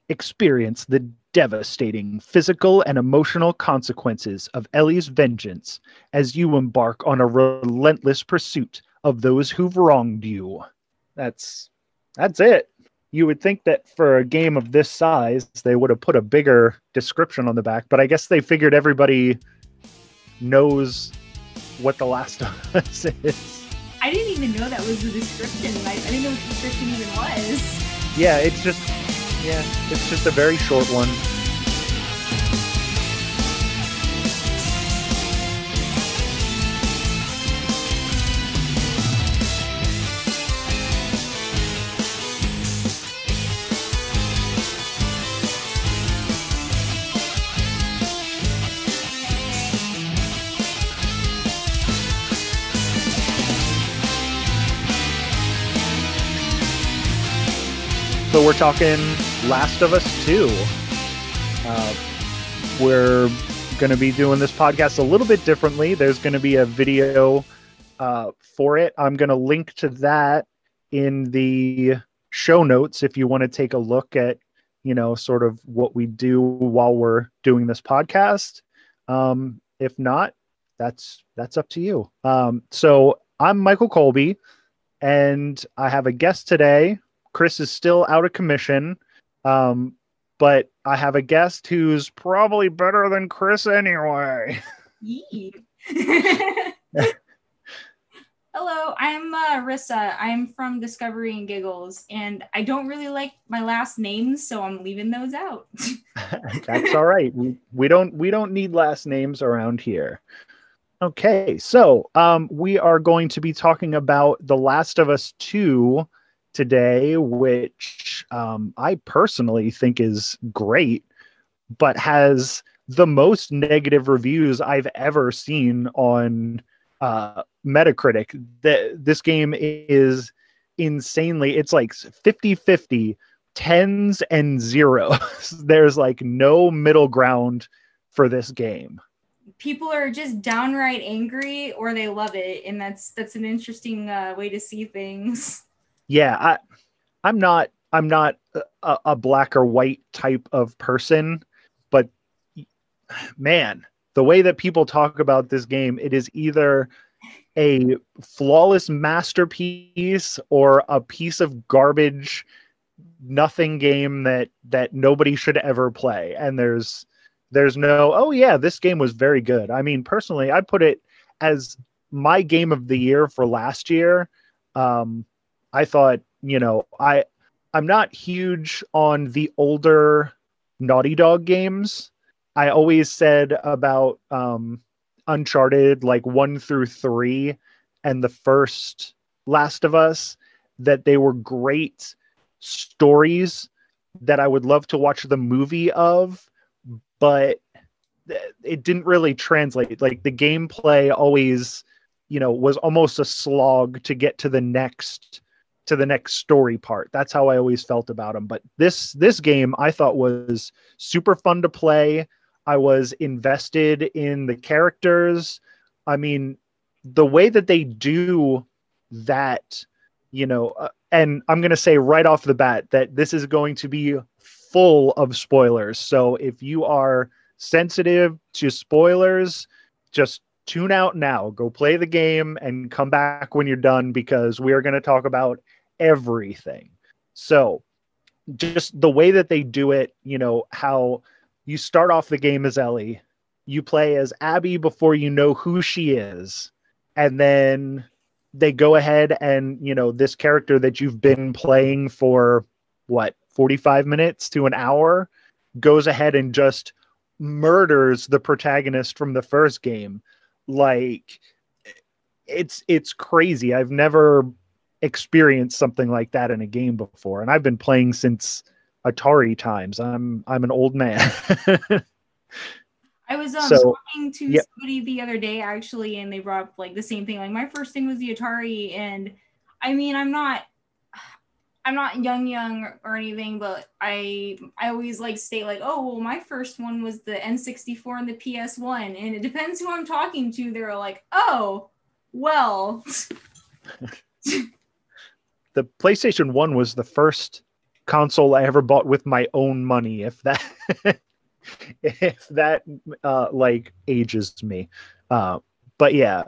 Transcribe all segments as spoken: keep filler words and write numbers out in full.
Experience the devastating physical and emotional consequences of Ellie's vengeance as you embark on a relentless pursuit of those who've wronged you. That's that's it. You would think that for a game of this size, they would have put a bigger description on the back, but I guess they figured everybody knows what The Last of Us is. I didn't even know that was the description. I, I didn't know what the description even was. Yeah, it's just yeah, it's just a very short one. So we're talking Last of Us two. Uh, we're going to be doing this podcast a little bit differently. There's going to be a video uh, for it. I'm going to link to that in the show notes if you want to take a look at, you know, sort of what we do while we're doing this podcast. Um, if not, that's that's up to you. Um, so I'm Michael Colby, and I have a guest today. Chris is still out of commission, um, but I have a guest who's probably better than Chris anyway. Hello, I'm uh, Rissa. I'm from Discovery and Giggles, and I don't really like my last names, so I'm leaving those out. That's all right. We, we don't we don't need last names around here. Okay, so um, we are going to be talking about The Last of Us two today, which um, I personally think is great, but has the most negative reviews I've ever seen on uh, Metacritic. The, this game is insanely, it's like fifty-fifty, tens and zeros. There's like no middle ground for this game. People are just downright angry or they love it, and that's that's an interesting uh, way to see things. Yeah, I, I'm not. I'm not a, a black or white type of person, but man, the way that people talk about this game, it is either a flawless masterpiece or a piece of garbage, nothing game that that nobody should ever play. And there's there's no, oh yeah, this game was very good. I mean, personally, I put it as my game of the year for last year. Um, I thought, you know, I, I'm not huge on the older Naughty Dog games. I always said about um, Uncharted, like one through three, and the first Last of Us, that they were great stories that I would love to watch the movie of, but it didn't really translate. Like the gameplay always, you know, was almost a slog to get to the next to the next story part. That's how I always felt about them. But this this game I thought was super fun to play. I was invested in the characters. I mean, the way that they do that, you know, uh, and I'm going to say right off the bat that this is going to be full of spoilers. So if you are sensitive to spoilers, just tune out now. Go play the game and come back when you're done, because we are going to talk about everything. So just the way that they do it, you know, how you start off the game as Ellie, you play as Abby before you know who she is, and then they go ahead and, you know, this character that you've been playing for what, forty-five minutes to an hour goes ahead and just murders the protagonist from the first game. Like, it's it's crazy. I've never experienced something like that in a game before, and I've been playing since Atari times. I'm I'm an old man. I was um, so, talking to yeah. somebody the other day actually, and they brought up like the same thing. Like my first thing was the Atari, and I mean, I'm not I'm not young young or anything, but I I always like state like, oh well, my first one was the N sixty-four and the P S one, and it depends who I'm talking to. They're like, oh well. The PlayStation one was the first console I ever bought with my own money, if that if that uh, like ages me. Uh, but yeah,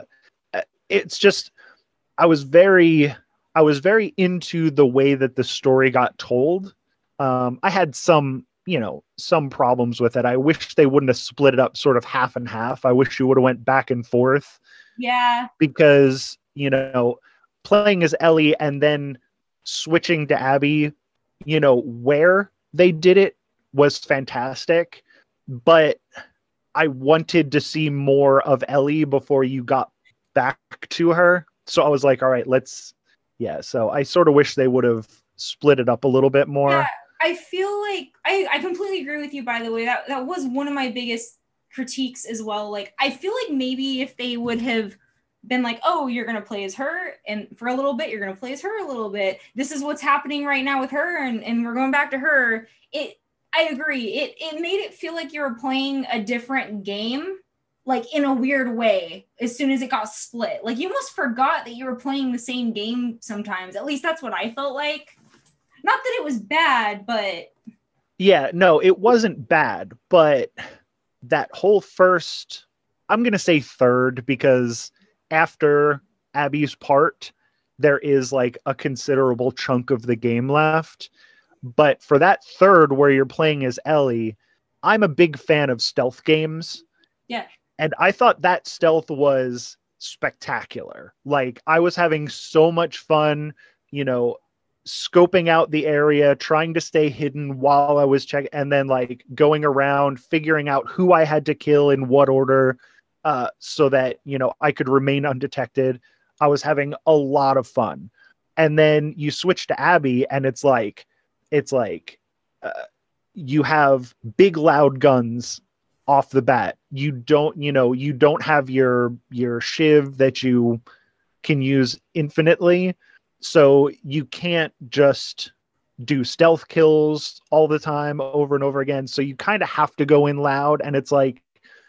it's just I was very I was very into the way that the story got told. Um, I had some, you know, some problems with it. I wish they wouldn't have split it up sort of half and half. I wish you would have went back and forth. Yeah. Because, you know, playing as Ellie and then switching to Abby, you know, where they did it was fantastic. But I wanted to see more of Ellie before you got back to her. So I was like, all right, let's, yeah. So I sort of wish they would have split it up a little bit more. Yeah, I feel like I, I completely agree with you, by the way. That that was one of my biggest critiques as well. Like, I feel like maybe if they would have been like, oh, you're going to play as her, and for a little bit, you're going to play as her a little bit. This is what's happening right now with her, and, and we're going back to her. It, I agree. It it made it feel like you were playing a different game, like in a weird way, as soon as it got split. Like, you almost forgot that you were playing the same game sometimes. At least that's what I felt like. Not that it was bad, but... Yeah, no, it wasn't bad, but that whole first, I'm going to say third, because after Abby's part, there is like a considerable chunk of the game left. But for that third where you're playing as Ellie, I'm a big fan of stealth games. Yeah. And I thought that stealth was spectacular. Like, I was having so much fun, you know, scoping out the area, trying to stay hidden while I was checking, and then like going around, figuring out who I had to kill in what order, uh, so that, you know, I could remain undetected. I was having a lot of fun. And then you switch to Abby, and it's like, it's like, uh, you have big loud guns off the bat. You don't, you know, you don't have your, your shiv that you can use infinitely. So you can't just do stealth kills all the time over and over again. So you kind of have to go in loud, and it's like,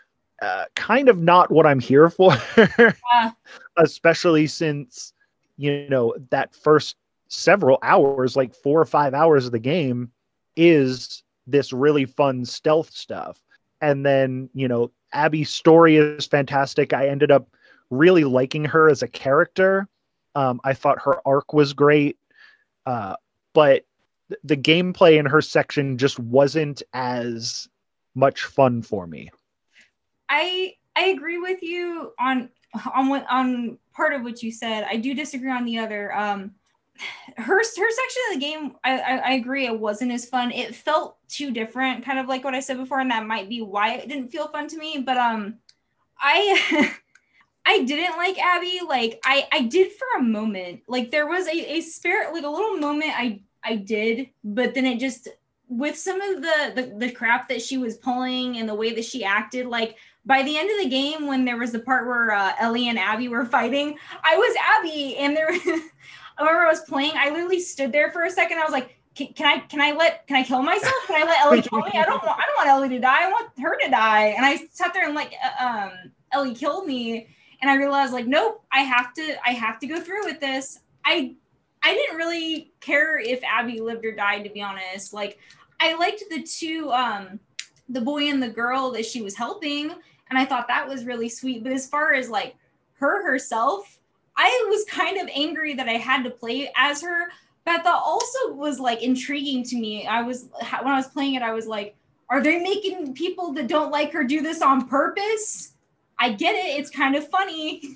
uh, kind of not what I'm here for, Yeah. Especially since, you know, that first several hours, like four or five hours of the game is this really fun stealth stuff. And then, you know, Abby's story is fantastic. I ended up really liking her as a character. Um, I thought her arc was great. Uh, but th- the gameplay in her section just wasn't as much fun for me. I I agree with you on on what on part of what you said. I do disagree on the other. Um, her her section of the game, I, I I agree, it wasn't as fun. It felt too different, kind of like what I said before, and that might be why it didn't feel fun to me. But um, I I didn't like Abby. Like I I did for a moment. Like there was a a spirit, like a little moment I I did, but then it just, with some of the, the the crap that she was pulling and the way that she acted, like by the end of the game, when there was the part where uh, Ellie and Abby were fighting, I was Abby, and there I remember I was playing, I literally stood there for a second. I was like, can, can I can I let can I kill myself? Can I let Ellie kill me? I don't want I don't want Ellie to die. I want her to die. And I sat there and like um Ellie killed me, and I realized like, nope, I have to I have to go through with this. I I didn't really care if Abby lived or died, to be honest. Like, I liked the two, um, the boy and the girl that she was helping, and I thought that was really sweet. But as far as like her herself, I was kind of angry that I had to play as her, but that also was like intriguing to me. I was, when I was playing it, I was like, are they making people that don't like her do this on purpose? I get it. It's kind of funny.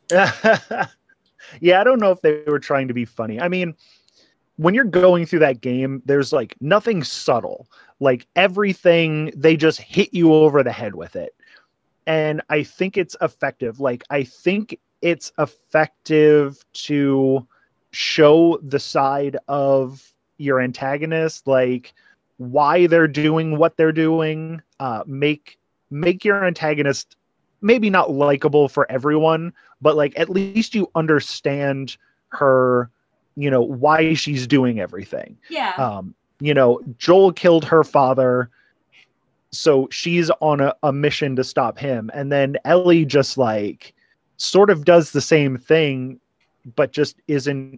Yeah, I don't know if they were trying to be funny. I mean, when you're going through that game, there's like nothing subtle. Like everything, they just hit you over the head with it. And I think it's effective. Like, I think it's effective to show the side of your antagonist, like why they're doing what they're doing, uh, make, make your antagonist maybe not likable for everyone, but like at least you understand her, you know, why she's doing everything. Yeah. Um, you know, Joel killed her father, so she's on a, a mission to stop him. And then Ellie just like sort of does the same thing, but just isn't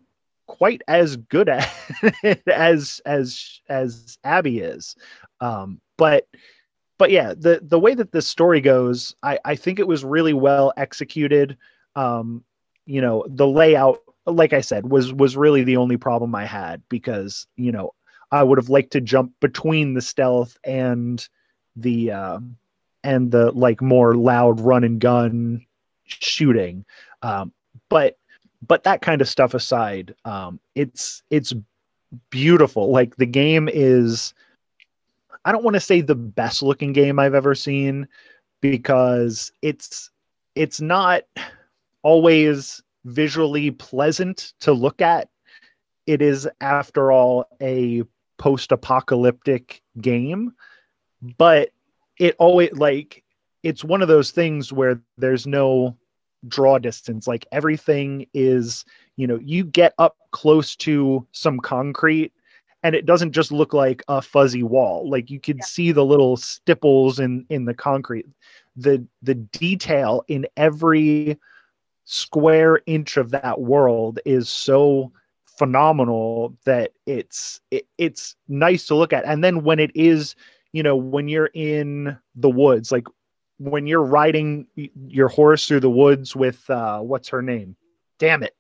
quite as good at it as as as Abby is. Um, but but yeah, the the way that this story goes, I I think it was really well executed. Um, you know, the layout, like I said, was was really the only problem I had, because you know I would have liked to jump between the stealth and the um, and the like more loud run and gun shooting. Um, but but that kind of stuff aside, um, it's it's beautiful. Like the game is, I don't want to say the best looking game I've ever seen, because it's it's not always visually pleasant to look at. It is, after all, a post-apocalyptic game, but it always, like, it's one of those things where there's no draw distance. Like everything is, you know, you get up close to some concrete and it doesn't just look like a fuzzy wall. Like you can yeah. see the little stipples in in the concrete. The the detail in every square inch of that world is so phenomenal that it's it, it's nice to look at. And then when it is, you know, when you're in the woods, like when you're riding your horse through the woods with uh what's her name? Damn it.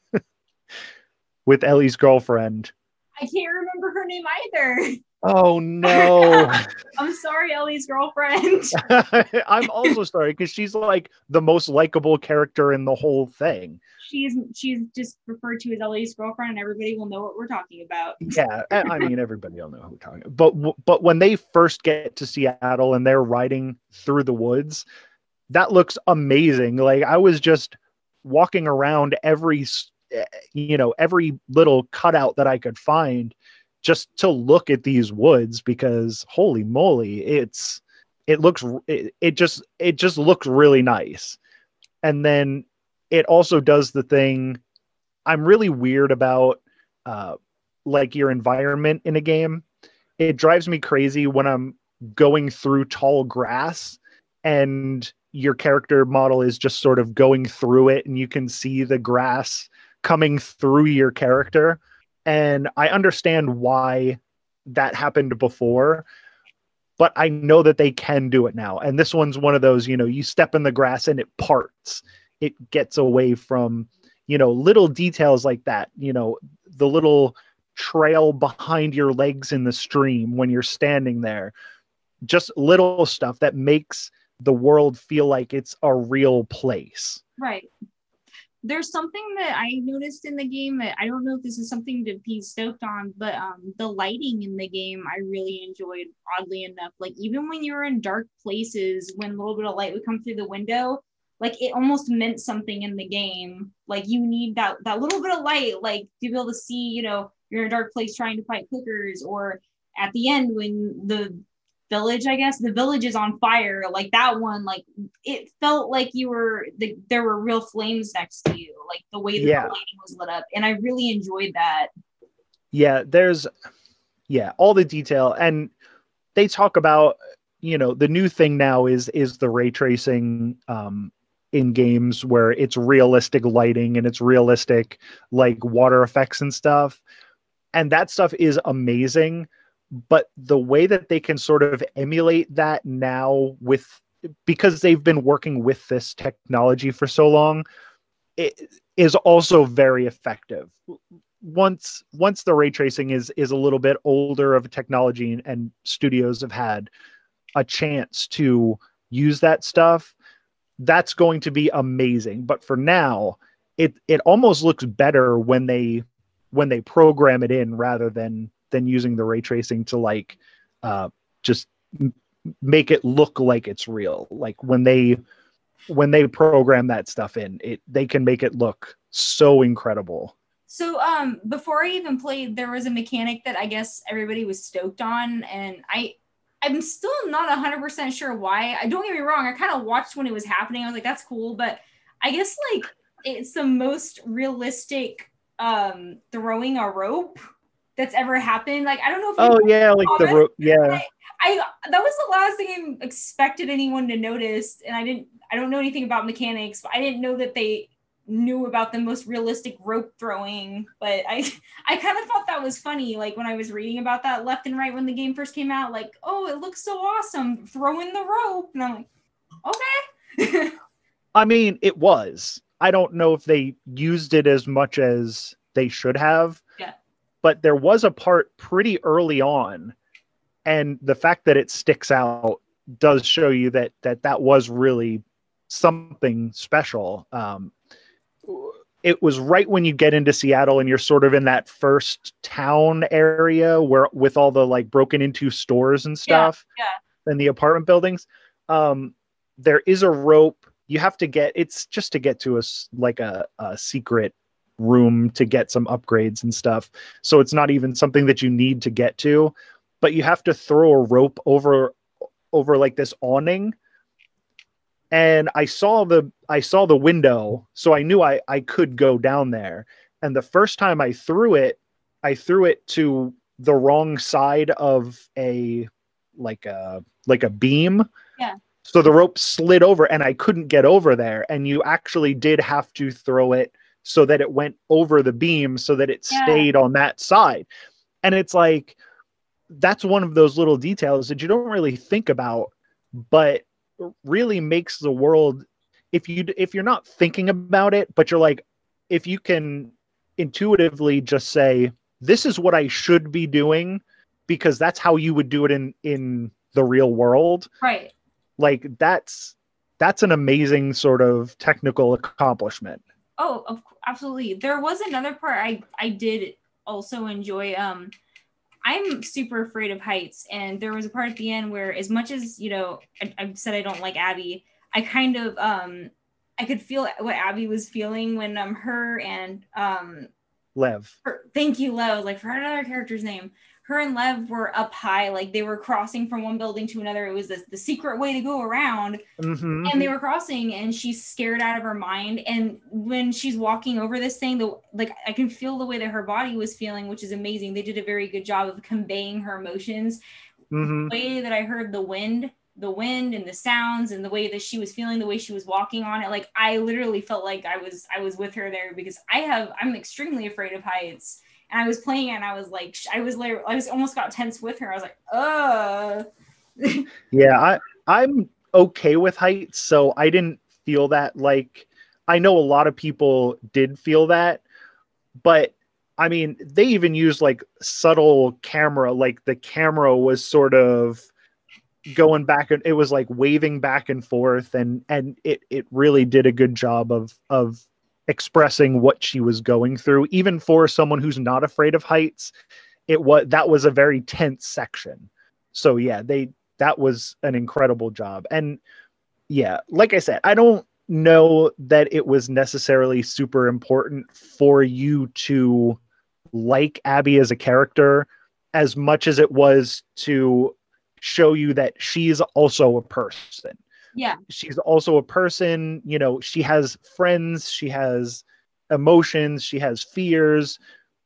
With Ellie's girlfriend. I can't remember her name either. Oh no. I'm sorry, Ellie's girlfriend. I'm also sorry, because she's like the most likable character in the whole thing. She's she's just referred to as Ellie's girlfriend, and everybody will know what we're talking about. Yeah, I mean everybody will know who we're talking about. But but when they first get to Seattle and they're riding through the woods, that looks amazing. Like I was just walking around every you know every little cutout that I could find just to look at these woods, because holy moly, it's it looks it, it just it just looks really nice. And then it also does the thing I'm really weird about, uh like your environment in a game. It drives me crazy when I'm going through tall grass and your character model is just sort of going through it and you can see the grass coming through your character. And I understand why that happened before, but I know that they can do it now. And this one's one of those, you know, you step in the grass and it parts. It gets away from, you know, little details like that, you know, the little trail behind your legs in the stream when you're standing there. Just little stuff that makes the world feel like it's a real place. Right. There's something that I noticed in the game that I don't know if this is something to be stoked on, but um, the lighting in the game I really enjoyed, oddly enough. Like even when you were in dark places, when a little bit of light would come through the window, like it almost meant something in the game. Like you need that that little bit of light, like to be able to see, you know, you're in a dark place trying to fight clickers, or at the end when the village, I guess the village is on fire, like that one, like it felt like you were the, there were real flames next to you, like the way that yeah. the lighting was lit up, and I really enjoyed that. Yeah, there's yeah all the detail, and they talk about, you know, the new thing now is is the ray tracing um in games, where it's realistic lighting and it's realistic like water effects and stuff, and that stuff is amazing. But the way that they can sort of emulate that now, with because they've been working with this technology for so long, it is also very effective. Once once the ray tracing is is a little bit older of a technology, and, and studios have had a chance to use that stuff, that's going to be amazing. But for now, it it almost looks better when they when they program it in, rather than than using the ray tracing to like uh, just m- make it look like it's real. Like when they when they program that stuff in, it they can make it look so incredible. So um, before I even played, there was a mechanic that I guess everybody was stoked on, and I I'm still not one hundred percent sure why. I don't get me wrong, I kind of watched when it was happening. I was like, that's cool, but I guess like it's the most realistic um, throwing a rope that's ever happened. Like I don't know if oh yeah like the rope yeah I, I that was the last thing I expected anyone to notice, and I didn't I don't know anything about mechanics, but I didn't know that they knew about the most realistic rope throwing, but I I kind of thought that was funny, like when I was reading about that left and right when the game first came out, like, oh, it looks so awesome throwing the rope, and I'm like, okay. I mean, it was. I don't know if they used it as much as they should have. Yeah. But there was a part pretty early on, and the fact that it sticks out does show you that that that was really something special. Um, it was right when you get into Seattle and you're sort of in that first town area where with all the like broken into stores and stuff, yeah, yeah. and the apartment buildings. Um, there is a rope. You have to get, it's just to get to a, like a, a secret room to get some upgrades and stuff. So it's not even something that you need to get to, but you have to throw a rope over, over like this awning. And I saw the, I saw the window, so I knew I, I could go down there. And the first time I threw it, I threw it to the wrong side of a, like a, like a beam. Yeah. So the rope slid over and I couldn't get over there. And you actually did have to throw it so that it went over the beam so that it yeah. stayed on that side. And it's like, that's one of those little details that you don't really think about, but really makes the world, if you if you're not thinking about it, but you're like, if you can intuitively just say, this is what I should be doing, because that's how you would do it in in the real world, right? Like that's that's an amazing sort of technical accomplishment. Oh, of, absolutely. There was another part I I did also enjoy. um I'm super afraid of heights, and there was a part at the end where, as much as, you know, I, I said I don't like Abby, I kind of, um, I could feel what Abby was feeling when um her and um Lev. Her, thank you, Lev. Like, for another character's name, her and Lev were up high, like they were crossing from one building to another. It was the, the secret way to go around, mm-hmm. and they were crossing, and she's scared out of her mind. And when she's walking over this thing, the like I can feel the way that her body was feeling, which is amazing. They did a very good job of conveying her emotions. Mm-hmm. The way that I heard the wind, the wind, and the sounds, and the way that she was feeling, the way she was walking on it, like I literally felt like I was I was with her there, because I have I'm extremely afraid of heights. And I was playing it, and I was like, I was like, I was almost got tense with her. I was like, uh. yeah, I, I'm okay with heights, so I didn't feel that. Like, I know a lot of people did feel that, but I mean, they even used like subtle camera, like the camera was sort of going back, and it was like waving back and forth, and and it it really did a good job of of. expressing what she was going through. Even for someone who's not afraid of heights, it was that was a very tense section. So yeah, they that was an incredible job. And yeah, like I said, I don't know that it was necessarily super important for you to like Abby as a character as much as it was to show you that she's also a person. Yeah. She's also a person, you know, she has friends, she has emotions, she has fears.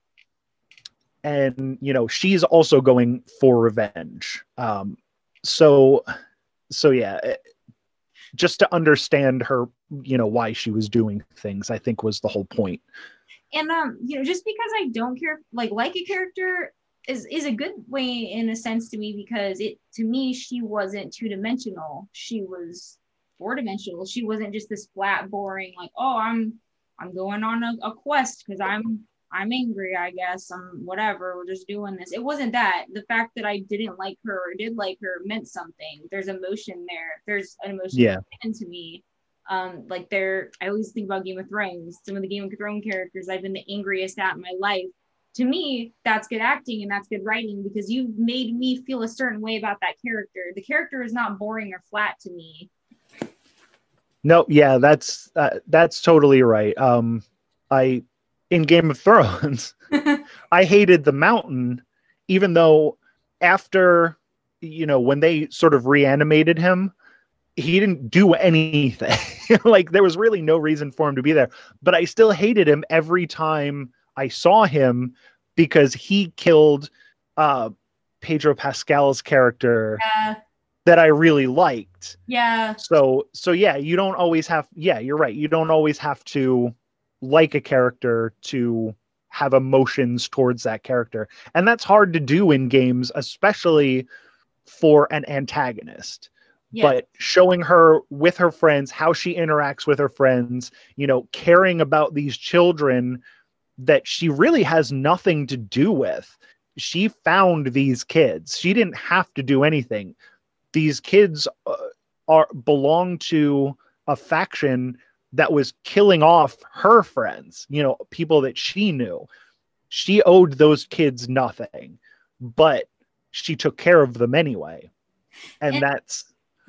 And, you know, she's also going for revenge. Um, so, so yeah, just to understand her, you know, why she was doing things, I think was the whole point. And, um, you know, just because I don't care, like, like a character is is a good way in a sense to me, because it to me she wasn't two-dimensional, she was four-dimensional. She wasn't just this flat boring like, oh, i'm i'm going on a, a quest because i'm i'm angry, I guess, I'm whatever, we're just doing this. It wasn't that. The fact that I didn't like her or did like her meant something. There's emotion there, there's an emotion yeah to me. Um like there I always think about Game of Thrones. Some of the Game of Thrones characters I've been the angriest at in my life. To me, that's good acting and that's good writing, because you've made me feel a certain way about that character. The character is not boring or flat to me. No, yeah, that's uh, that's totally right. Um, I in Game of Thrones, I hated the Mountain, even though after, you know, when they sort of reanimated him, he didn't do anything. Like, there was really no reason for him to be there. But I still hated him every time I saw him, because he killed uh, Pedro Pascal's character Yeah. that I really liked. Yeah. So, so yeah, you don't always have, yeah, you're right. You don't always have to like a character to have emotions towards that character. And that's hard to do in games, especially for an antagonist. Yes. But showing her with her friends, how she interacts with her friends, you know, caring about these children that she really has nothing to do with. She found these kids. She didn't have to do anything. These kids uh, are belong to a faction that was killing off her friends, you know, people that she knew. She owed those kids nothing, but she took care of them anyway. And, and that's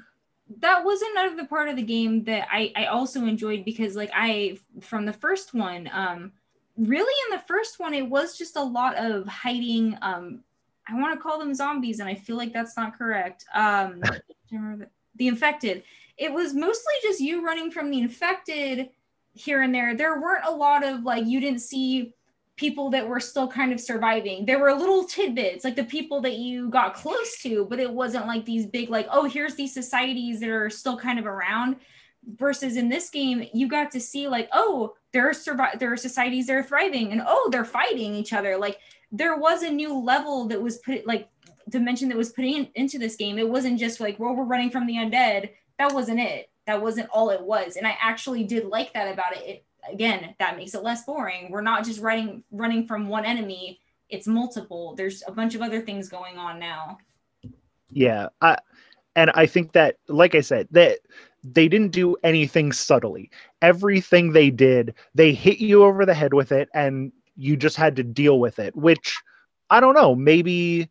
that was another part of the game that I, I also enjoyed, because like I, from the first one, um, really in the first one, it was just a lot of hiding. Um, I want to call them zombies, and I feel like that's not correct. Um, the, the infected. It was mostly just you running from the infected here and there. There weren't a lot of like, you didn't see people that were still kind of surviving. There were little tidbits, like the people that you got close to, but it wasn't like these big, like, oh, here's these societies that are still kind of around. Versus in this game, you got to see like, oh, there are survi- there are societies that are thriving, and oh, they're fighting each other. Like there was a new level that was put, like dimension that was put in, into this game. It wasn't just like, well, we're running from the undead. That wasn't it. That wasn't all it was. And I actually did like that about it. It again, that makes it less boring. We're not just running running from one enemy. It's multiple. There's a bunch of other things going on now. Yeah. I, and I think that, like I said, that they didn't do anything subtly. Everything they did, they hit you over the head with it, and you just had to deal with it, which I don't know, maybe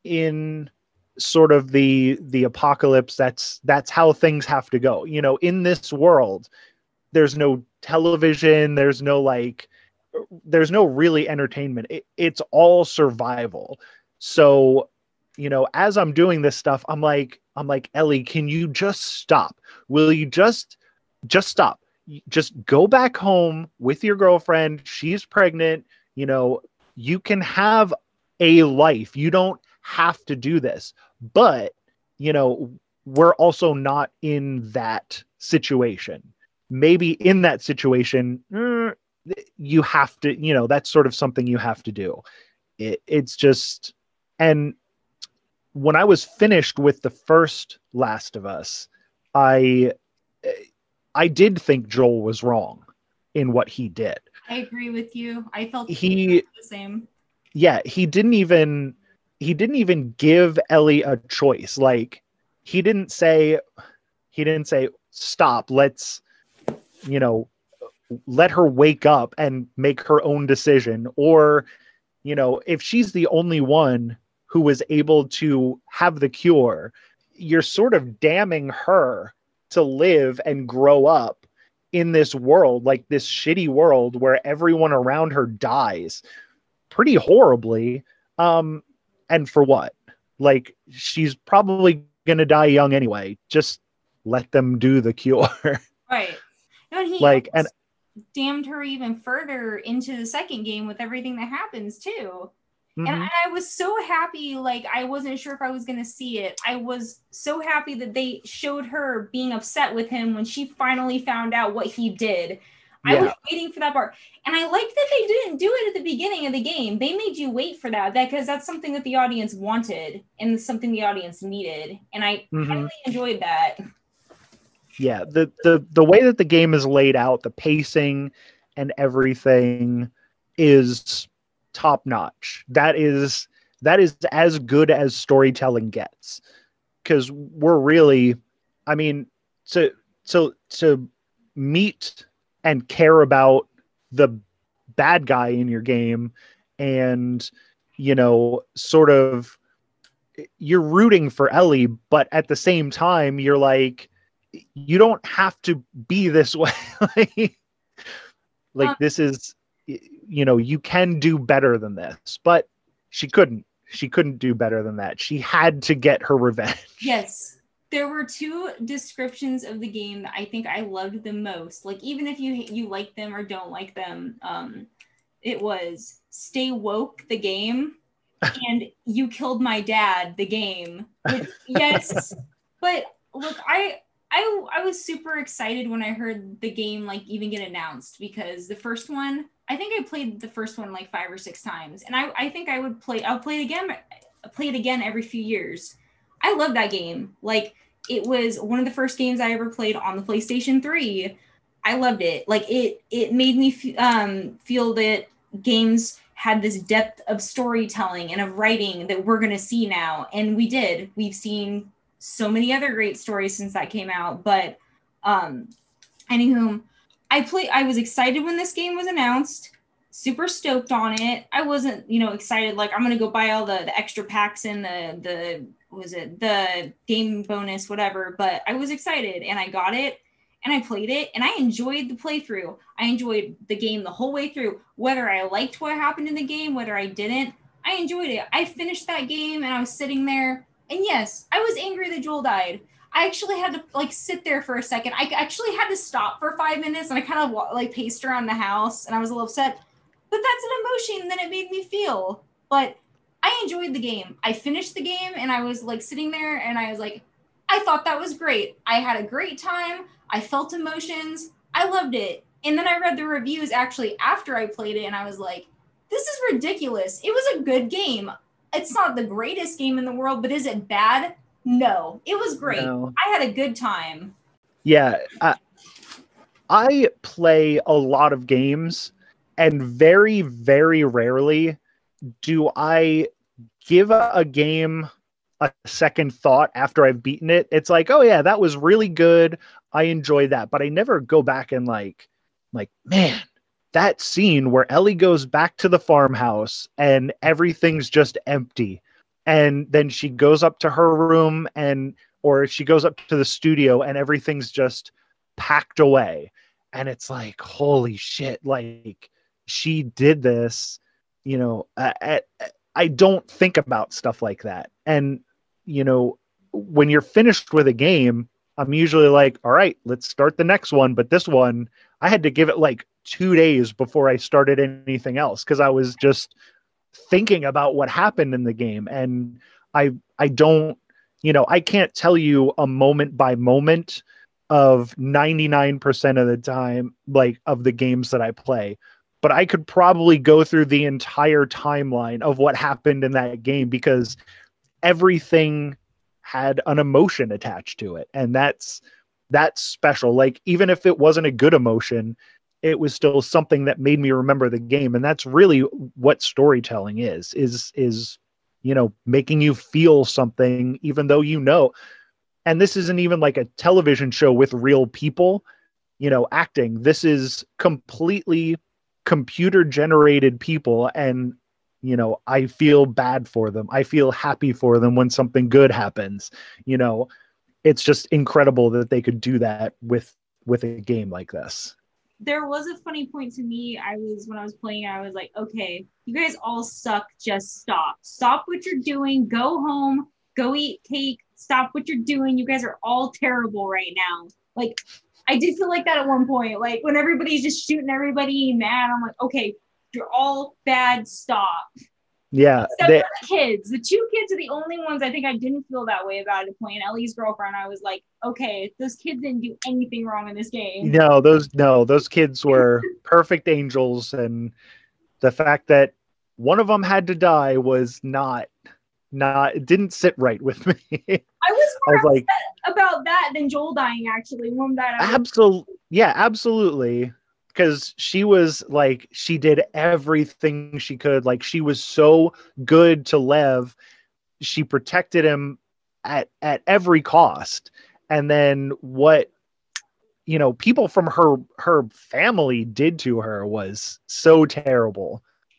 in sort of the the apocalypse, that's that's how things have to go. You know, in this world, there's no television, there's no like there's no really entertainment. It, it's all survival. So, you know, as I'm doing this stuff, I'm like I'm like, Ellie, can you just stop? Will you just just stop? Just go back home with your girlfriend. She's pregnant. You know, you can have a life. You don't have to do this. But, you know, we're also not in that situation. Maybe in that situation, mm, you have to, you know, that's sort of something you have to do. It, it's just, and when I was finished with the first Last of Us, I, I did think Joel was wrong in what he did. I agree with you. I felt he the same. Yeah, he didn't even he didn't even give Ellie a choice. Like he didn't say he didn't say stop, let's you know let her wake up and make her own decision, or you know, if she's the only one who was able to have the cure, you're sort of damning her to live and grow up in this world, like this shitty world where everyone around her dies pretty horribly. Um, and for what? Like, she's probably going to die young anyway. Just let them do the cure. Right. No, and he like, and damned her even further into the second game with everything that happens too. Mm-hmm. And I was so happy, like, I wasn't sure if I was going to see it. I was so happy that they showed her being upset with him when she finally found out what he did. Yeah. I was waiting for that part. And I like that they didn't do it at the beginning of the game. They made you wait for that, because that's something that the audience wanted and something the audience needed. And I mm-hmm. highly enjoyed that. Yeah, the, the, the way that the game is laid out, the pacing and everything is top notch. That is that is as good as storytelling gets, because we're really, I mean, to to to meet and care about the bad guy in your game, and you know, sort of you're rooting for Ellie, but at the same time you're like, you don't have to be this way. like, like um, this is, you know, you can do better than this, but she couldn't. She couldn't do better than that. She had to get her revenge. Yes. There were two descriptions of the game that I think I loved the most. Like, even if you you like them or don't like them, um, it was "Stay Woke" the game, and "You Killed My Dad" the game. Which, yes, but look, I I I was super excited when I heard the game like even get announced, because the first one, I think I played the first one like five or six times, and I I think I would play I'll play it again play it again every few years. I love that game. Like, it was one of the first games I ever played on the PlayStation three. I loved it. Like, it it made me f- um, feel that games had this depth of storytelling and of writing that we're going to see now, and we did. We've seen so many other great stories since that came out, but um, anywho, I play. I was excited when this game was announced. Super stoked on it. I wasn't, you know, excited like I'm gonna go buy all the, the extra packs and the the what was it the game bonus, whatever. But I was excited and I got it and I played it and I enjoyed the playthrough. I enjoyed the game the whole way through. Whether I liked what happened in the game, whether I didn't, I enjoyed it. I finished that game and I was sitting there, and yes, I was angry that Joel died. I actually had to like sit there for a second. I actually had to stop for five minutes and I kind of like paced around the house and I was a little upset. But that's an emotion that it made me feel. But I enjoyed the game. I finished the game and I was like sitting there and I was like, I thought that was great. I had a great time. I felt emotions. I loved it. And then I read the reviews actually after I played it and I was like, this is ridiculous. It was a good game. It's not the greatest game in the world, but is it bad? No, it was great. No. I had a good time. Yeah. I, I play a lot of games. And very, very rarely do I give a, a game a second thought after I've beaten it. It's like, oh yeah, that was really good. I enjoyed that. But I never go back and like, like, man, that scene where Ellie goes back to the farmhouse and everything's just empty. And then she goes up to her room and, or she goes up to the studio and everything's just packed away. And it's like, holy shit, like, she did this, you know, I, I, I don't think about stuff like that. And, you know, when you're finished with a game, I'm usually like, all right, let's start the next one. But this one, I had to give it like two days before I started anything else, because I was just thinking about what happened in the game. And I, I don't, you know, I can't tell you a moment by moment of ninety-nine percent of the time, like of the games that I play. But I could probably go through the entire timeline of what happened in that game because everything had an emotion attached to it. And that's, that's special. Like, even if it wasn't a good emotion, it was still something that made me remember the game. And that's really what storytelling is, is, is, you know, making you feel something, even though, you know, and this isn't even like a television show with real people, you know, acting. This is completely computer generated people, and you know, I feel bad for them. I feel happy for them when something good happens. You know, it's just incredible that they could do that with with a game like this. There was a funny point to me. I was when I was playing, I was like, okay, you guys all suck. Just stop. Stop what you're doing. Go home. Go eat cake. Stop what you're doing. You guys are all terrible right now. Like, I did feel like that at one point. Like, when everybody's just shooting everybody mad, I'm like, okay, you're all bad. Stop. Yeah. Except they, for the kids. The two kids are the only ones I think I didn't feel that way about at a point. Ellie's girlfriend, I was like, okay, those kids didn't do anything wrong in this game. No, those no, those kids were perfect angels, and the fact that one of them had to die was not not it didn't sit right with me. I was more I was like, about that than Joel dying, actually. One died. Absolutely. Yeah, absolutely. Because she was like, she did everything she could. Like, she was so good to Lev. She protected him at, at every cost. And then what, you know, people from her, her family did to her was so terrible.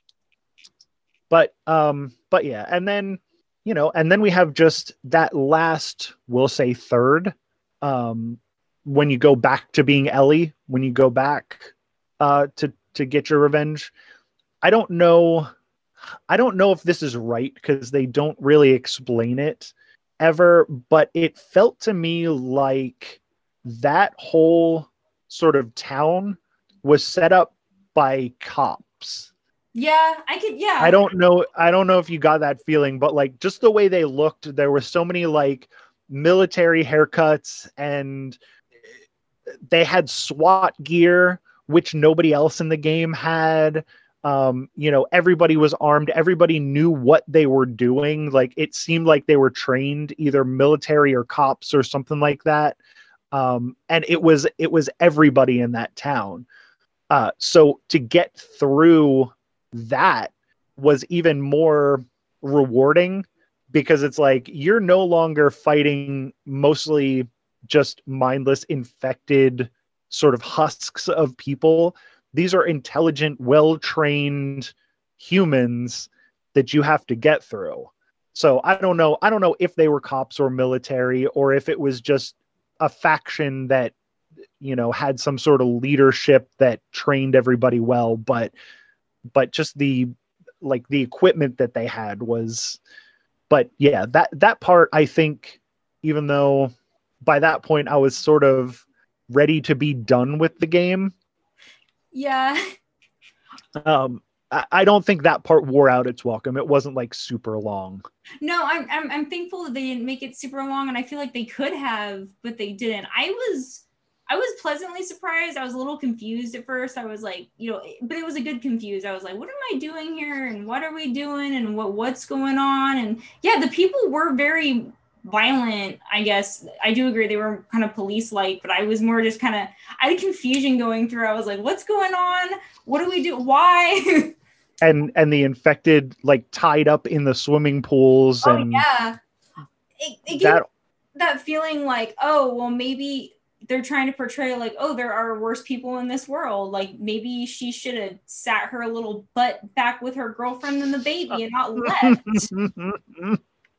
But, um, but yeah. And then, you know, and then we have just that last, we'll say third, um, when you go back to being Ellie, when you go back uh, to, to get your revenge. I don't know. I don't know if this is right because they don't really explain it ever, but it felt to me like that whole sort of town was set up by cops. Yeah, I could, yeah. I don't know. I don't know if you got that feeling, but like just the way they looked, there were so many like military haircuts, and they had SWAT gear, which nobody else in the game had. Um, you know, everybody was armed. Everybody knew what they were doing. Like, it seemed like they were trained, either military or cops or something like that. Um, and it was, it was everybody in that town. Uh, so to get through that was even more rewarding, because it's like, you're no longer fighting mostly just mindless, infected sort of husks of people. These are intelligent, well-trained humans that you have to get through. So I don't know. I don't know if they were cops or military, or if it was just a faction that, you know, had some sort of leadership that trained everybody well. But, but just the, like the equipment that they had was, but yeah, that, that part, I think, even though by that point I was sort of ready to be done with the game. Yeah. Um, I, I don't think that part wore out its welcome. It wasn't like super long. No, I'm, I'm I'm thankful that they didn't make it super long, and I feel like they could have, but they didn't. I was I was pleasantly surprised. I was a little confused at first. I was like, you know, but it was a good confused. I was like, what am I doing here, and what are we doing, and what what's going on? And yeah, the people were very violent, I guess. I do agree they were kind of police-like, but I was more just kind of, I had confusion going through. I was like, what's going on? What do we do? Why? and and the infected, like, tied up in the swimming pools. Oh, and yeah. It, it gave that, that feeling like, oh, well, maybe they're trying to portray like, oh, there are worse people in this world. Like, maybe she should have sat her little butt back with her girlfriend and the baby and not left.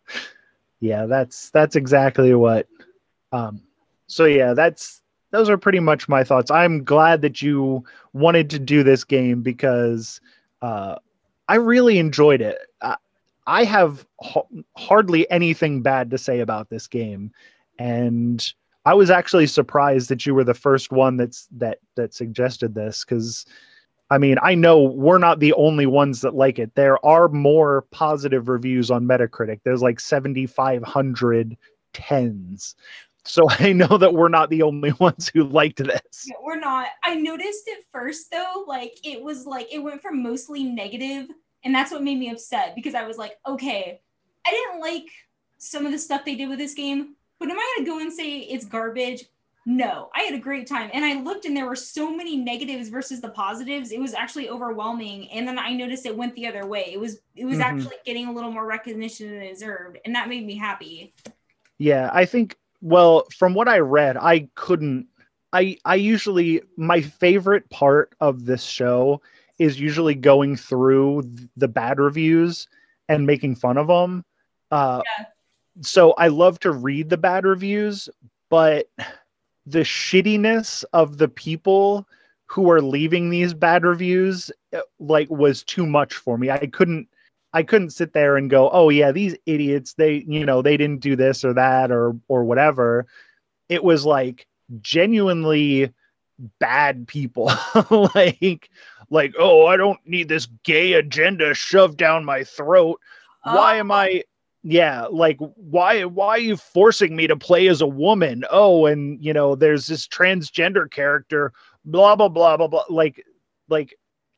Yeah, that's that's exactly what. Um, so yeah, that's those are pretty much my thoughts. I'm glad that you wanted to do this game, because uh, I really enjoyed it. I, I have ha- hardly anything bad to say about this game, and I was actually surprised that you were the first one that's that that suggested this, because I mean, I know we're not the only ones that like it. There are more positive reviews on Metacritic. There's like seventy-five hundred tens. So I know that we're not the only ones who liked this. Yeah, we're not. I noticed at first, though, like, it was like, it went from mostly negative, and that's what made me upset, because I was like, okay, I didn't like some of the stuff they did with this game, but am I going to go and say it's garbage? No, I had a great time. And I looked, and there were so many negatives versus the positives. It was actually overwhelming. And then I noticed it went the other way. It was it was mm-hmm. actually getting a little more recognition than it deserved. And that made me happy. Yeah, I think, well, from what I read, I couldn't, I, I usually, my favorite part of this show is usually going through the bad reviews and making fun of them. Uh, yeah. So I love to read the bad reviews, but the shittiness of the people who are leaving these bad reviews, like, was too much for me. I couldn't, I couldn't sit there and go, oh yeah, these idiots, they, you know, they didn't do this or that or, or whatever. It was like genuinely bad people. like, like, oh, I don't need this gay agenda shoved down my throat. Why oh. am I, Yeah, like, why why are you forcing me to play as a woman? Oh, and, you know, there's this transgender character, blah, blah, blah, blah, blah. Like, like,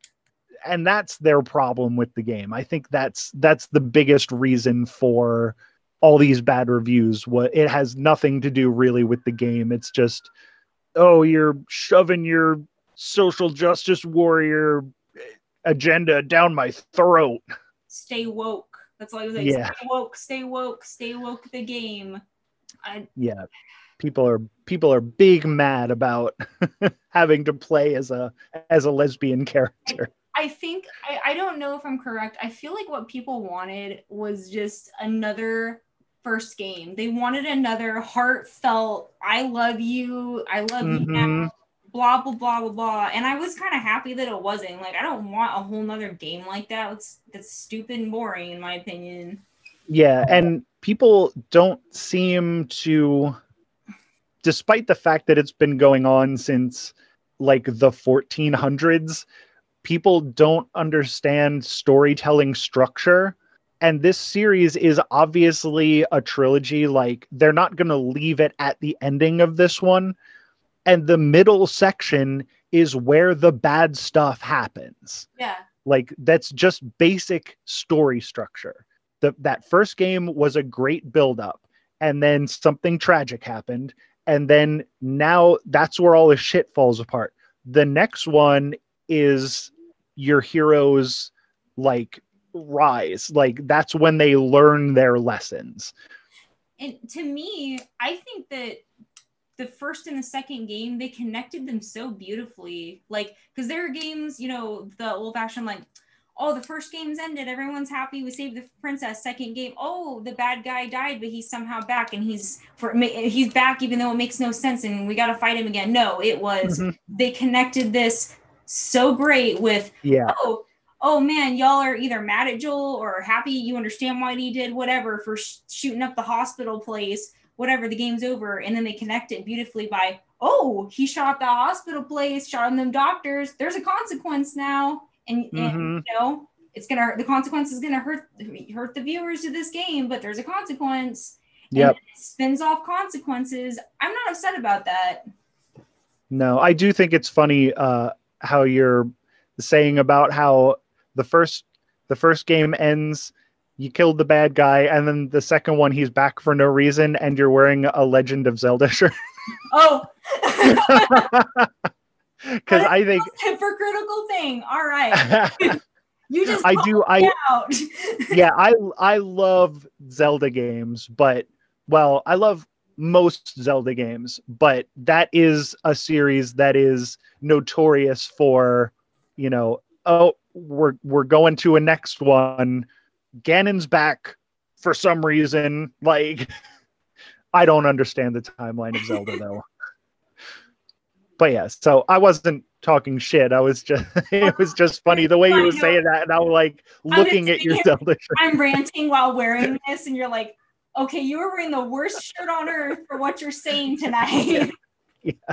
and that's their problem with the game. I think that's that's the biggest reason for all these bad reviews. What it has nothing to do really with the game. It's just, oh, you're shoving your social justice warrior agenda down my throat. Stay woke. That's all I was like, yeah. Stay woke, stay woke, stay woke the game. I... Yeah. People are people are big mad about having to play as a as a lesbian character. I, I think I, I don't know if I'm correct. I feel like what people wanted was just another first game. They wanted another heartfelt, I love you, I love mm-hmm. you now, blah blah blah blah blah. And I was kind of happy that it wasn't. Like, I don't want a whole nother game like that. It's that's stupid and boring in my opinion. Yeah, and people don't seem to, despite the fact that it's been going on since like the fourteen hundreds, people don't understand storytelling structure. and this series is obviously a trilogy. Like, they're not going to leave it at the ending of this one. And the middle section is where the bad stuff happens. Yeah. Like, that's just basic story structure. The, that first game was a great buildup, and then something tragic happened. And then now that's where all the shit falls apart. The next one is your heroes, like, rise. Like, that's when they learn their lessons. And to me, I think that the first and the second game, they connected them so beautifully. Like, because there are games, you know, the old-fashioned, like, oh, the first game's ended, everyone's happy, we saved the princess. Second game, oh, the bad guy died, but he's somehow back, and he's for he's back even though it makes no sense, and we got to fight him again. No, it was mm-hmm. They connected this so great with, yeah. oh, oh man, y'all are either mad at Joel or happy, you understand why he did whatever for sh- shooting up the hospital place, whatever, the game's over. And then they connect it beautifully by, oh, he shot up the hospital place, shot on them doctors, there's a consequence now. And, mm-hmm. and you know, it's gonna the consequence is gonna hurt hurt the viewers of this game, but there's a consequence. Yep. And it spins off consequences. I'm not upset about that. No, I do think it's funny uh, how you're saying about how the first the first game ends, you killed the bad guy, and then the second one he's back for no reason, and you're wearing a Legend of Zelda shirt. Oh. Because I think hypocritical thing. All right. You just I do I out. Yeah, I I love Zelda games, but well, I love most Zelda games, but that is a series that is notorious for, you know, oh, we're we're going to a next one. Ganon's back for some reason. Like, I don't understand the timeline of Zelda though. But yeah, so I wasn't talking shit. I was just, it was just funny the way you were saying that. And I was like looking at your Zelda shirt. I'm ranting while wearing this, and you're like, okay, you were wearing the worst shirt on earth for what you're saying tonight. Yeah. Yeah.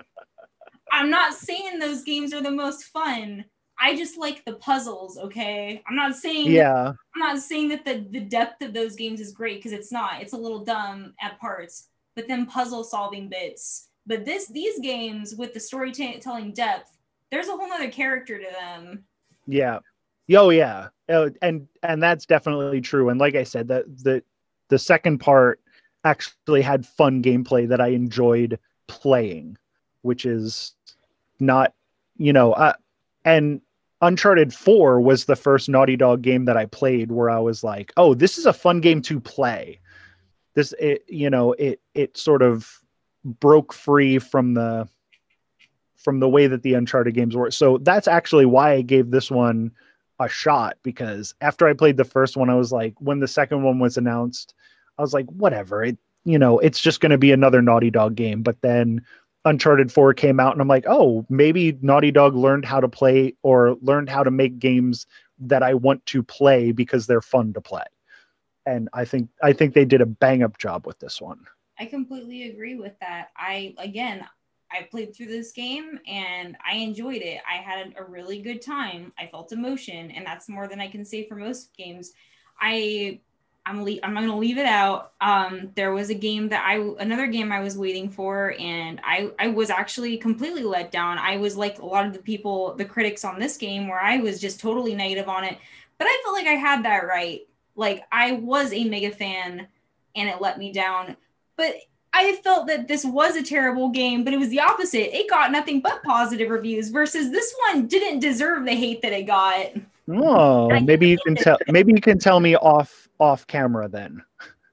I'm not saying those games are the most fun. I just like the puzzles, okay? I'm not saying yeah. that, I'm not saying that the, the depth of those games is great, because it's not. It's a little dumb at parts. But then puzzle solving bits. But this these games with the storytelling depth, there's a whole nother character to them. Yeah. Oh yeah. Oh, and and that's definitely true. And like I said, the the the second part actually had fun gameplay that I enjoyed playing, which is not, you know, uh, and Uncharted four was the first Naughty Dog game that I played where I was like, oh, this is a fun game to play. This, it, you know, it it sort of broke free from the from the way that the Uncharted games were. So that's actually why I gave this one a shot, because after I played the first one, I was like, when the second one was announced, I was like, whatever, it, you know, it's just going to be another Naughty Dog game. But then Uncharted four came out and I'm like, oh, maybe Naughty Dog learned how to play or learned how to make games that I want to play because they're fun to play. And I think, I think they did a bang up job with this one. I completely agree with that. I, again, I played through this game and I enjoyed it. I had a really good time. I felt emotion, and that's more than I can say for most games. I, I'm, le- I'm going to leave it out. Um, there was a game that I, another game I was waiting for, and I, I was actually completely let down. I was like a lot of the people, the critics on this game, where I was just totally negative on it. But I felt like I had that right. Like, I was a mega fan and it let me down. But I felt that this was a terrible game, but it was the opposite. It got nothing but positive reviews, versus this one didn't deserve the hate that it got. Oh, maybe you can tell. Maybe you can tell me off off camera then,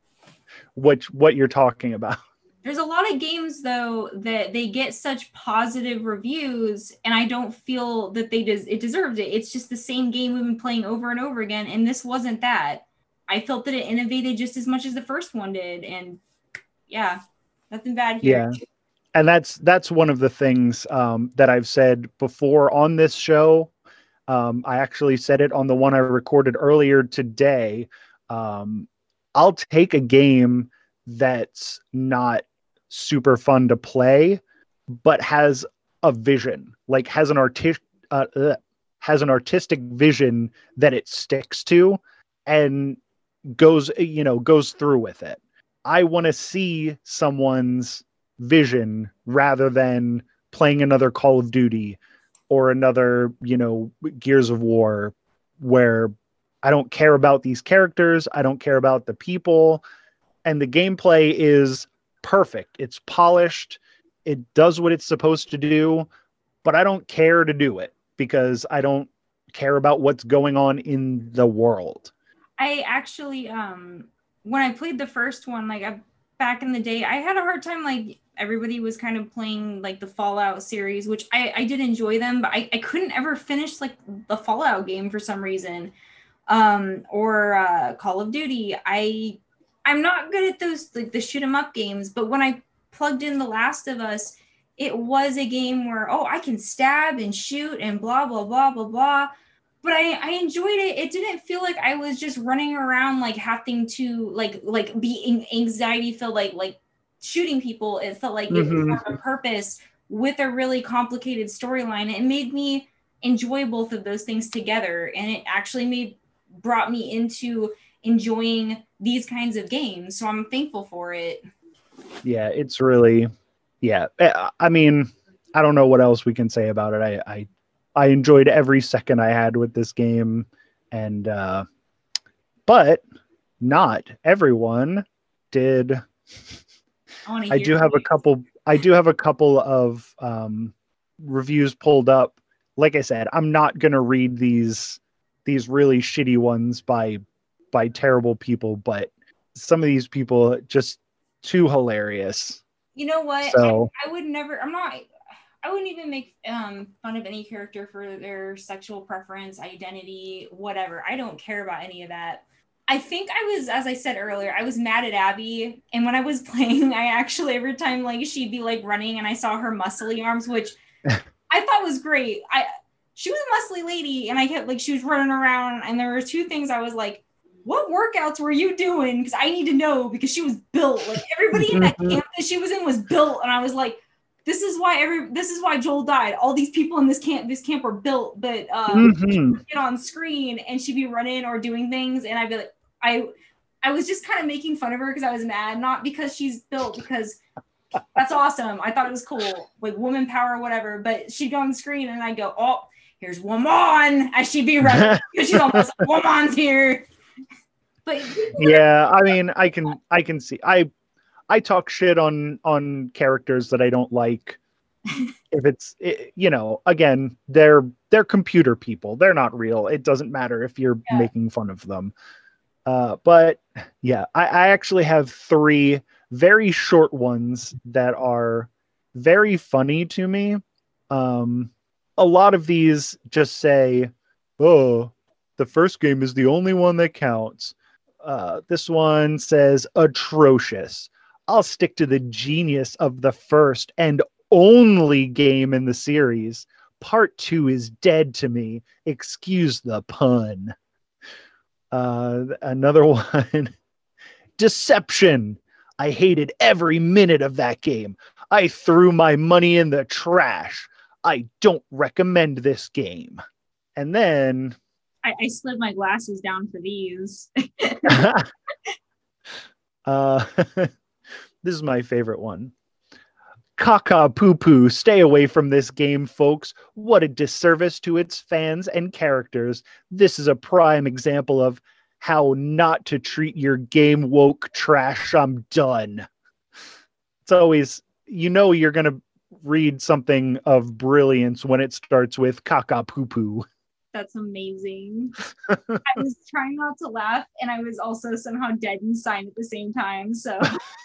which what you're talking about. There's a lot of games though that they get such positive reviews, and I don't feel that they des- it deserved it. It's just the same game we've been playing over and over again, and this wasn't that. I felt that it innovated just as much as the first one did, and yeah, nothing bad here. Yeah, and that's that's one of the things um, that I've said before on this show. Um, I actually said it on the one I recorded earlier today. Um, I'll take a game that's not super fun to play, but has a vision, like has an artistic uh, uh, has an artistic vision that it sticks to. and goes, you know, goes through with it. I want to see someone's vision rather than playing another Call of Duty or another, you know, Gears of War, where I don't care about these characters. I don't care about the people. And the gameplay is perfect. It's polished. It does what it's supposed to do, but I don't care to do it because I don't care about what's going on in the world. I actually, um, when I played the first one, like I, back in the day, I had a hard time, like everybody was kind of playing like the Fallout series, which I, I did enjoy them, but I, I couldn't ever finish like the Fallout game for some reason. Um, or uh, Call of Duty. I, I'm not good at those, like the shoot 'em up games, but when I plugged in The Last of Us, it was a game where, oh, I can stab and shoot and blah, blah, blah, blah, blah. But I, I enjoyed it. It didn't feel like I was just running around like having to like like be anxiety filled, like like shooting people. It felt like mm-hmm. it had a purpose with a really complicated storyline. It made me enjoy both of those things together, and it actually made brought me into enjoying these kinds of games. So I'm thankful for it. Yeah, it's really, yeah. I mean, I don't know what else we can say about it. I I. I enjoyed every second I had with this game, and uh, but not everyone did. I, I do have a couple. I do have a couple of um, reviews pulled up. Like I said, I'm not gonna read these these really shitty ones by by terrible people, but some of these people just too hilarious. You know what? So I, I would never. I'm not. I wouldn't even make um, fun of any character for their sexual preference, identity, whatever. I don't care about any of that. I think I was, as I said earlier, I was mad at Abby. And when I was playing, I actually, every time like she'd be like running and I saw her muscly arms, which I thought was great. I She was a muscly lady and I kept like, she was running around. And there were two things I was like, what workouts were you doing? Because I need to know, because she was built. Like everybody in that camp that she was in was built. And I was like, This is why every. This is why Joel died. All these people in this camp, this camp were built, but um, mm-hmm. she would get on screen and she'd be running or doing things, and I'd be like, I, I was just kind of making fun of her because I was mad, not because she's built, because that's awesome. I thought it was cool, like woman power, whatever. But she'd go on the screen, and I go, oh, here's woman, as she'd be running because she's almost like, woman's here. But yeah, I mean, I can, I can see, I. I talk shit on on characters that I don't like. If it's, it, you know, again, they're they're computer people. They're not real. It doesn't matter if you're yeah. making fun of them. Uh, but yeah, I, I actually have three very short ones that are very funny to me. Um, a lot of these just say, "Oh, the first game is the only one that counts." Uh, this one says atrocious. I'll stick to the genius of the first and only game in the series. Part two is dead to me. Excuse the pun. Uh, another one. Deception. I hated every minute of that game. I threw my money in the trash. I don't recommend this game. And then... I, I slid my glasses down for these. uh... This is my favorite one. Caca poo poo. Stay away from this game, folks. What a disservice to its fans and characters. This is a prime example of how not to treat your game woke trash. I'm done. It's always, you know, you're going to read something of brilliance when it starts with caca poo poo. That's amazing. I was trying not to laugh, and I was also somehow dead inside at the same time. So,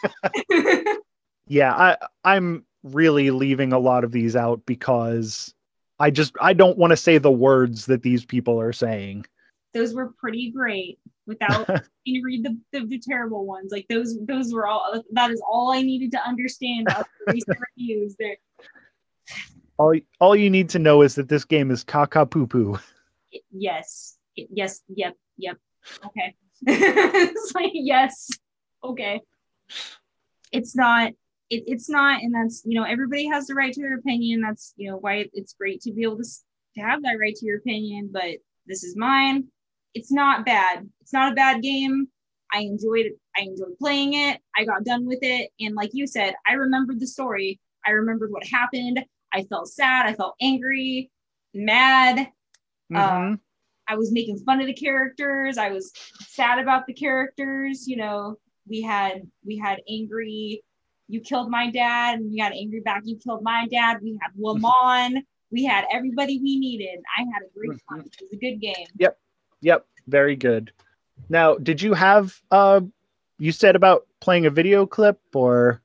yeah, I I'm really leaving a lot of these out because I just I don't want to say the words that these people are saying. Those were pretty great. Without you read the, the the terrible ones, like those those were all. That is all I needed to understand about the recent reviews. There. All all you need to know is that this game is caca poo poo. Yes. Yes. Yep. Yep. Okay. It's like, yes. Okay. It's not, it, it's not, and that's, you know, everybody has the right to their opinion. That's, you know, why it's great to be able to, to have that right to your opinion, but this is mine. it's not bad. It's not a bad game. I enjoyed it. I enjoyed playing it. I got done with it. And like you said, I remembered the story. I remembered what happened. I felt sad. I felt angry, mad. Mm-hmm. Um, I was making fun of the characters. I was sad about the characters. You know, we had we had angry, you killed my dad, and we got angry back, you killed my dad. We had Lamon. We had everybody we needed. I had a great time. It was a good game. Yep. Yep. Very good. Now, did you have, uh, you said about playing a video clip or?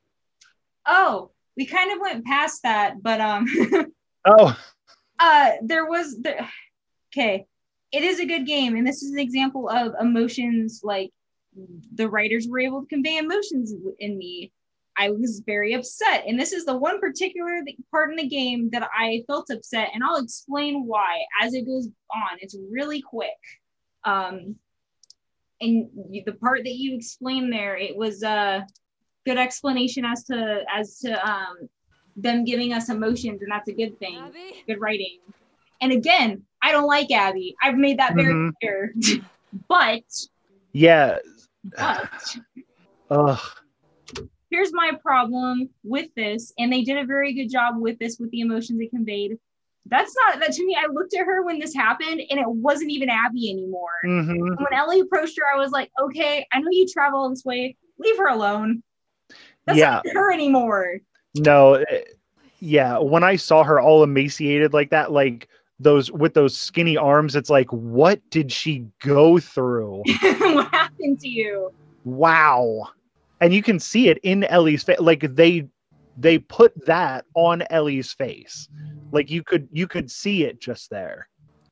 Oh, we kind of went past that, but, um, oh, uh, there was the, okay. It is a good game. And this is an example of emotions. Like the writers were able to convey emotions in me. I was very upset. And this is the one particular part in the game that I felt upset. And I'll explain why as it goes on. It's really quick. Um, and the part that you explained there, it was a good explanation as to as to um, them giving us emotions, and that's a good thing. Abby? Good writing. And again, I don't like Abby. I've made that very mm-hmm. clear. but yeah, but ugh. Here's my problem with this, and they did a very good job with this, with the emotions it conveyed. That's not that to me. I looked at her when this happened, and it wasn't even Abby anymore. Mm-hmm. When Ellie approached her, I was like, "Okay, I know you travel this way. Leave her alone. That's yeah. not her anymore." No, it, yeah. When I saw her all emaciated like that, like those with those skinny arms, it's like, what did she go through? What happened to you? Wow. And you can see it in Ellie's face. Like they they put that on Ellie's face. Like you could you could see it just there.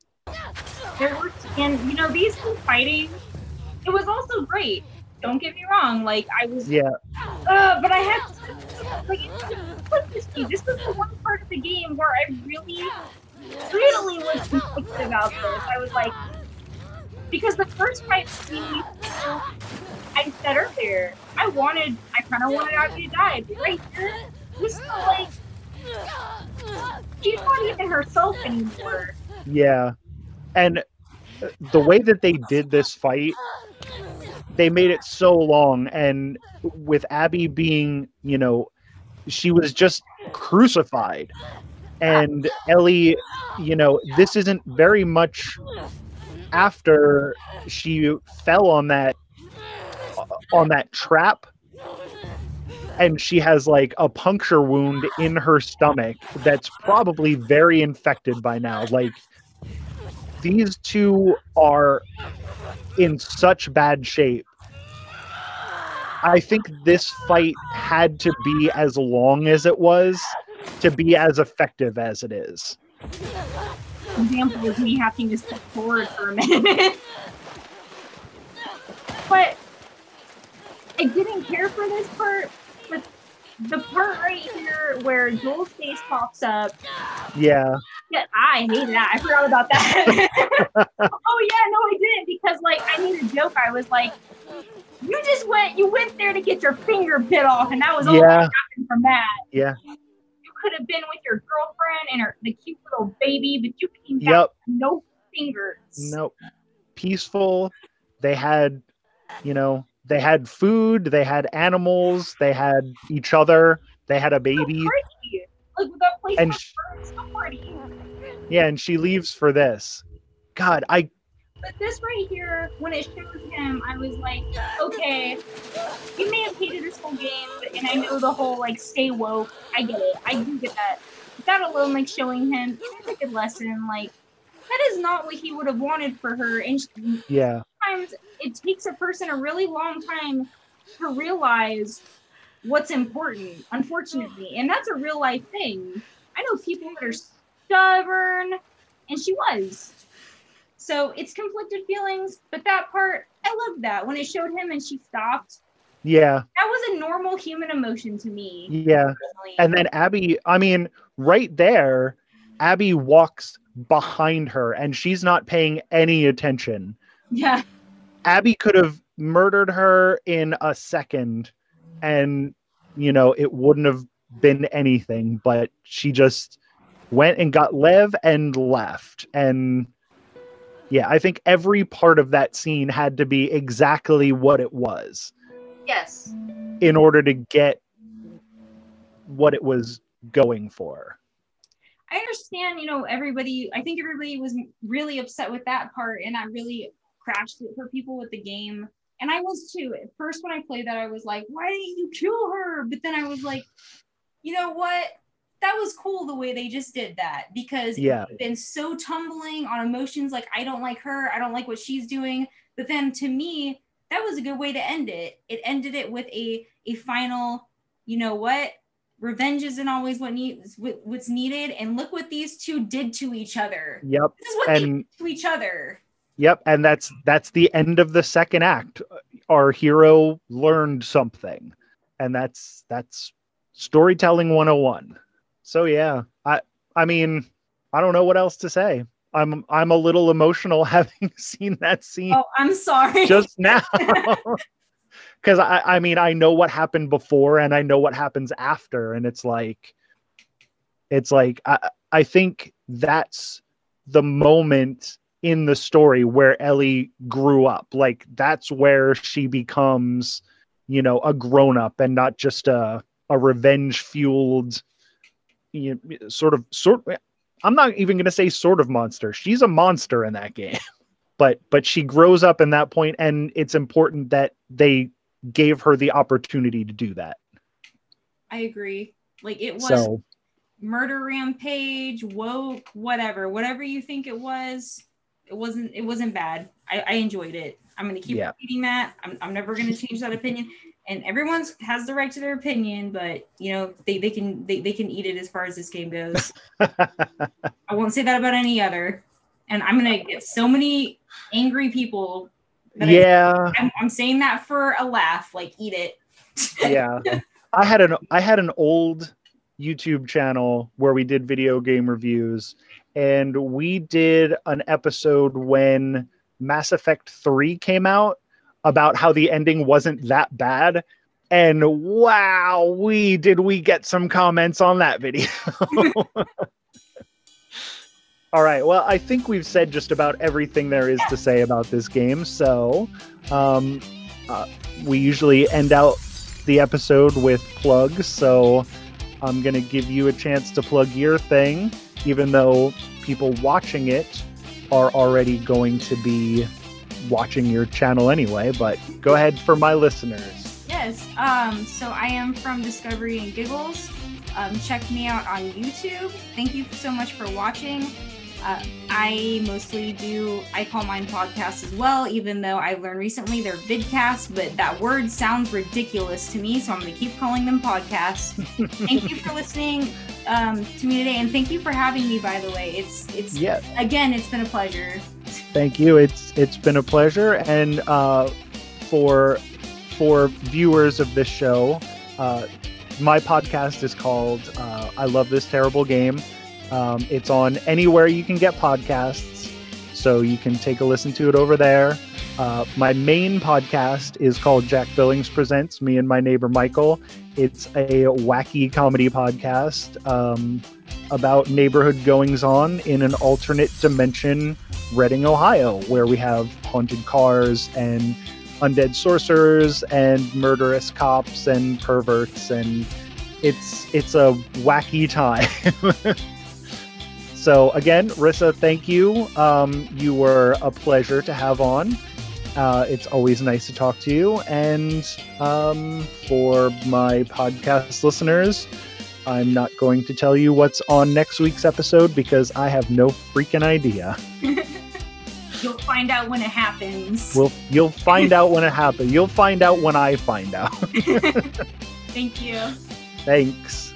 There were, and you know, these two fighting, it was also great. Don't get me wrong. Like I was, yeah. Uh, but I had to, like this This was the one part of the game where I really, really was conflicted about this. I was like, because the first fight scene, I said earlier, I wanted, I kind of wanted Abby to die. But right here, this is like, she's not even herself anymore. Yeah. And the way that they did this fight, they made it so long. And with Abby being, you know, she was just crucified. And Ellie, you know, this isn't very much after she fell on that on that trap, and she has like a puncture wound in her stomach that's probably very infected by now. Like these two are in such bad shape. I think this fight had to be as long as it was to be as effective as it is. Example is me having to step forward for a minute. But I didn't care for this part, but the part right here where Joel's face pops up. Yeah. Yeah, I hate that. I forgot about that. Oh yeah, no, I didn't, because like I made a joke. I was like, you just went, you went there to get your finger bit off, and that was all yeah. that happened from that. Yeah. You could have been with your girlfriend and her the cute little baby, but you came back yep. with no fingers. Nope. Peaceful. They had, you know, they had food, they had animals, they had each other, they had a baby. So pretty. Like that place and was she, so pretty. Yeah, and she leaves for this. God, I. But this right here, when it shows him, I was like, okay, you may have hated this whole game, but, and I know the whole like stay woke. I get it. I do get that. But that alone, like showing him, it's a good lesson. Like that is not what he would have wanted for her. And she, yeah. sometimes it takes a person a really long time to realize what's important, unfortunately. And that's a real life thing. I know people that are stubborn, and she was. So it's conflicted feelings, but that part, I loved that. When it showed him and she stopped. Yeah. That was a normal human emotion to me. Yeah. Personally. And then Abby, I mean, right there, Abby walks behind her and she's not paying any attention. Yeah. Abby could have murdered her in a second and, you know, it wouldn't have been anything, but she just went and got Lev and left. And Yeah, I think every part of that scene had to be exactly what it was. Yes. In order to get what it was going for. I understand, you know, everybody, I think everybody was really upset with that part, and that really crashed it for people with the game. And I was too. At first, when I played that, I was like, why didn't you kill her? But then I was like, you know what? That was cool the way they just did that, because yeah. It's been so tumbling on emotions. Like, I don't like her. I don't like what she's doing. But then to me, that was a good way to end it. It ended it with a, a final, you know what? Revenge isn't always what needs what's needed. And look what these two did to each other. Yep. This is what and, they did to each other. Yep. And that's, that's the end of the second act. Our hero learned something, and that's, that's storytelling one oh one. So yeah, I I mean, I don't know what else to say. I'm I'm a little emotional having seen that scene. Oh, I'm sorry. Just now. Because I, I mean, I know what happened before and I know what happens after. And it's like, it's like, I, I think that's the moment in the story where Ellie grew up. Like, that's where she becomes, you know, a grown up and not just a, a revenge fueled, you know, sort of sort I'm not even going to say sort of monster. She's a monster in that game. but but she grows up in that point, and it's important that they gave her the opportunity to do that. I agree. Like, it was so, murder rampage, woke, whatever, whatever you think it was. It wasn't it wasn't bad. I, I enjoyed it. I'm going to keep yeah. repeating that. I'm I'm never going to change that opinion. And everyone has the right to their opinion, but you know, they, they can they, they can eat it as far as this game goes. I won't say that about any other. And I'm gonna get so many angry people. That yeah, I, I'm, I'm saying that for a laugh. Like, eat it. yeah, I had an I had an old YouTube channel where we did video game reviews, and we did an episode when Mass Effect three came out, about how the ending wasn't that bad. And wow, we did we get some comments on that video. All right, well, I think we've said just about everything there is to say about this game. So um, uh, we usually end out the episode with plugs. So I'm going to give you a chance to plug your thing, even though people watching it are already going to be watching your channel anyway, but go ahead for my listeners. Yes, um, so I am from Discovery and Giggles. Um, check me out on YouTube. Thank you so much for watching. Uh, I mostly do, I call mine podcasts as well, even though I learned recently they're vidcasts, but that word sounds ridiculous to me, so I'm going to keep calling them podcasts. Thank you for listening um, to me today, and thank you for having me, by the way. It's, it's yeah. Again, it's been a pleasure. Thank you. It's It's been a pleasure, and uh, for, for viewers of this show, uh, my podcast is called uh, I Love This Terrible Game. Um, it's on anywhere you can get podcasts, so you can take a listen to it over there. Uh, my main podcast is called Jack Billings Presents Me and My Neighbor Michael. It's a wacky comedy podcast um, about neighborhood goings-on in an alternate dimension, Reading, Ohio, where we have haunted cars and undead sorcerers and murderous cops and perverts, and it's it's a wacky time. So again, Rissa, thank you. Um, you were a pleasure to have on. Uh, it's always nice to talk to you. And um, for my podcast listeners, I'm not going to tell you what's on next week's episode because I have no freaking idea. You'll find out when it happens. Well, you'll find out when it happens. You'll find out when I find out. Thank you. Thanks.